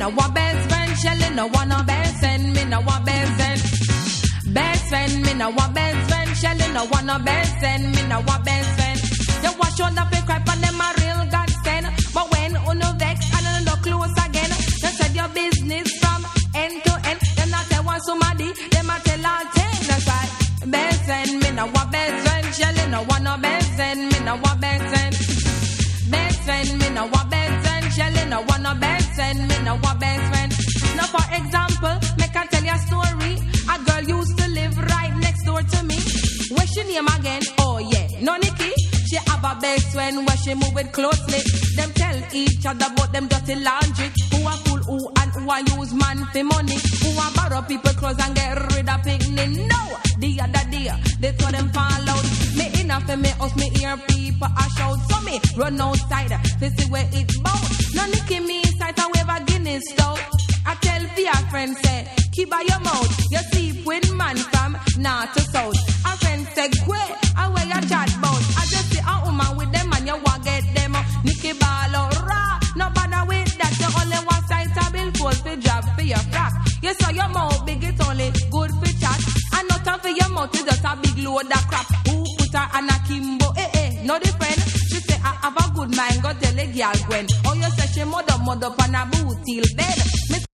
no want best friend. Shelly no want no best friend. Me no want best friend. Best friend, me no want best friend. Shelly no want no best friend. Me no want best friend. You wash on the fake cry and them a real godsend. But when uno vex and no close again, you said your business from end to end. Then I tell one somebody, them I tell all ten. That's right. Best friend, me no want best friend. Shelly no want no best friend. Me no want best friend. Best friend, me no want best friend. Shelly no want no best friend. Me no want best friend. Now for example, make I tell you a story. A girl used to live right next door to me. What's she name again? Oh yeah, Noniki. She have a best friend where she move it closely. Them tell each other about them dirty laundry. Who a fool who and who a use man for money. Who a borrow people clothes and get rid of picnic. No, the other day they saw them fall out. Me enough for me house, me hear people a shout. So me run outside to see where it's bound. Noniki me inside a wave a Guinness stout. I tell your friend say, keep by your mouth. You sleep with man from north to south. A friend say, great, away your chat bout. I just see a woman with them and you want get them. Nicky ball out raw. No bother with that. You only want sight a billfold for job for your frack. You saw your mouth big, it's only good for chat. And not time for your mouth is just a big load of crap. Who put her on a Kimbo? No different. She say I have a good mind, go tell a girl Gwen. Oh, you say she mud up on a boot till bed.